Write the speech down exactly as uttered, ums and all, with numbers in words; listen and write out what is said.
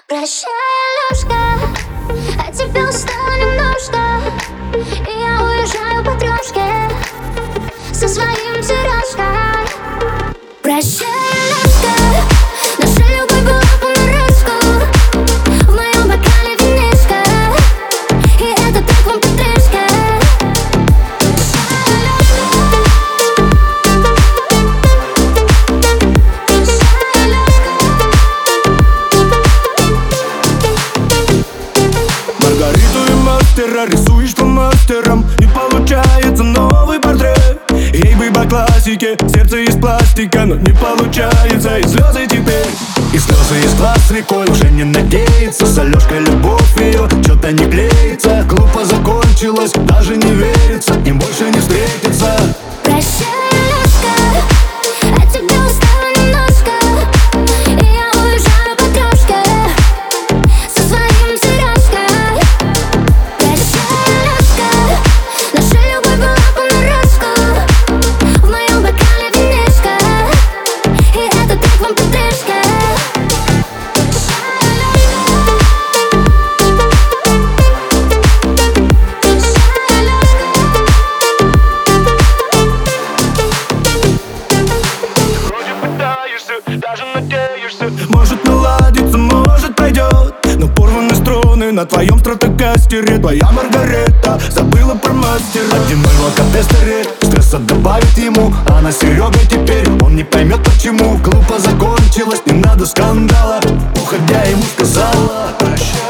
Прощай, Алёшка, от тебя устала немножко, и я уезжаю по трошке со своим сережкой. Прощай, Алёшка, наша любовь была понарошку, в моем бокале винишко, и это так вам потряска. Маргариту и мастера рисуешь по мастерам, не получается новый портрет. Ей бы по классике, сердце из пластика, но не получается. И слезы теперь, и слезы из глаз рекой. Уже не надеется, с Алёшкой любовь ее что-то не клеится. Глупо закончилось, даже не верится, им больше не встретиться. Прощай, Алёшка, от тебя устала немножко, и я уезжаю по трошке со своим сережкой. Прощай, Алёшка, наша любовь была понарошку, в моем бокале винишко, и это так вам потряска. Даже надеешься, может наладится, может пойдет, но порваны струны на твоем стратокастере. Твоя Маргарета забыла про мастера. один ноль в алкотестере, стресса добавит ему, а на Серега теперь он не поймет почему. Глупо закончилось, не надо скандала, уходя ему сказала: прощай.